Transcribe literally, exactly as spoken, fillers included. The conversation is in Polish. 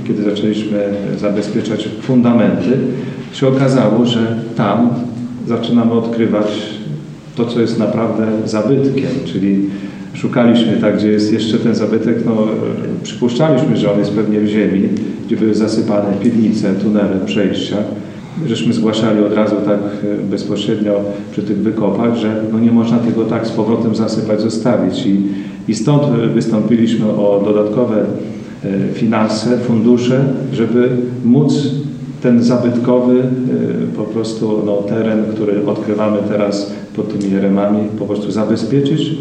kiedy zaczęliśmy zabezpieczać fundamenty, się okazało, że tam zaczynamy odkrywać to, co jest naprawdę zabytkiem, czyli szukaliśmy tak, gdzie jest jeszcze ten zabytek, no przypuszczaliśmy, że on jest pewnie w ziemi, gdzie były zasypane piwnice, tunele, przejścia. Żeśmy zgłaszali od razu tak bezpośrednio przy tych wykopach, że no nie można tego tak z powrotem zasypać, zostawić. I, i stąd wystąpiliśmy o dodatkowe finanse, fundusze, żeby móc ten zabytkowy po prostu no, teren, który odkrywamy teraz pod tymi jeremami, po prostu zabezpieczyć